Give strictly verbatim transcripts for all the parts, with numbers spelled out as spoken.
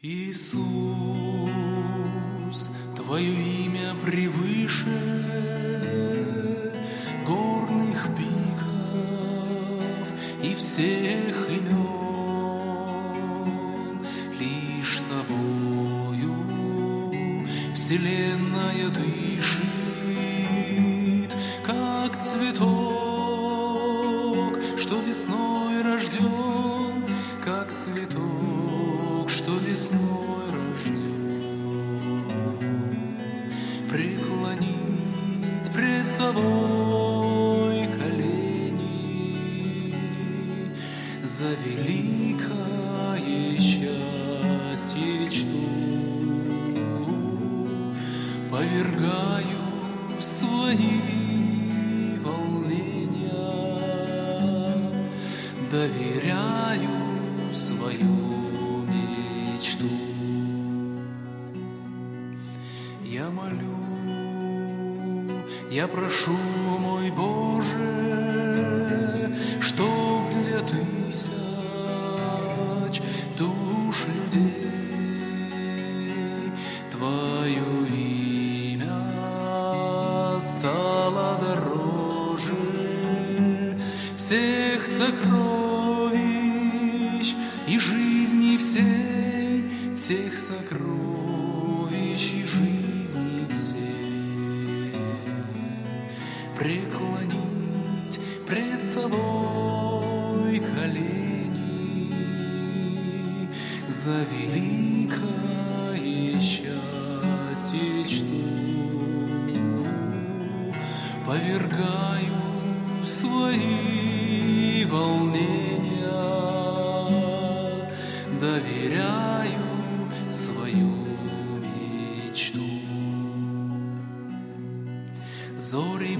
Иисус, Твое имя превыше горных пиков и всех имен. Лишь Тобою вселенная дышит, как цветок, что весной рожден, как цветок, что весной рожден. Преклонить пред Тобой колени за великое счастье чту, повергаю свои волнения, доверяю свою мечту. Я молю, я прошу, мой Боже, чтоб для тысяч душ людей Твое имя стало дороже всех сокровищ и жизни всей, всех сокровищ и жизни всей. Преклонить пред Тобой колени за великое счастье чту, повергаю свои волнения, доверяю свою мечту. Зори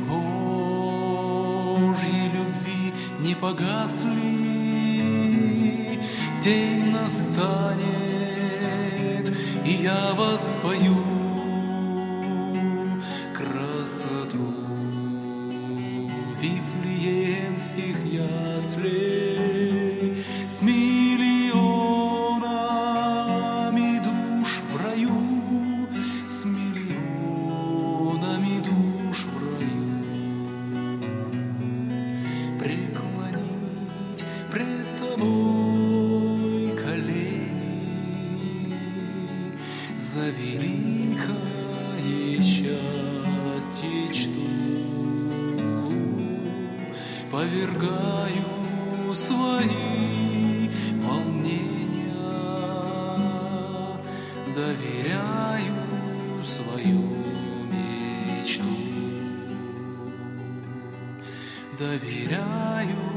Божьей любви не погасли, день настанет, и я воспою красоту вифлеемских яслей с миллионами душ в раю, с миллионами душ в раю. Преклонить пред Тобой колени за великое счастье чту, повергаю свои волнения, доверяю свою мечту, доверяю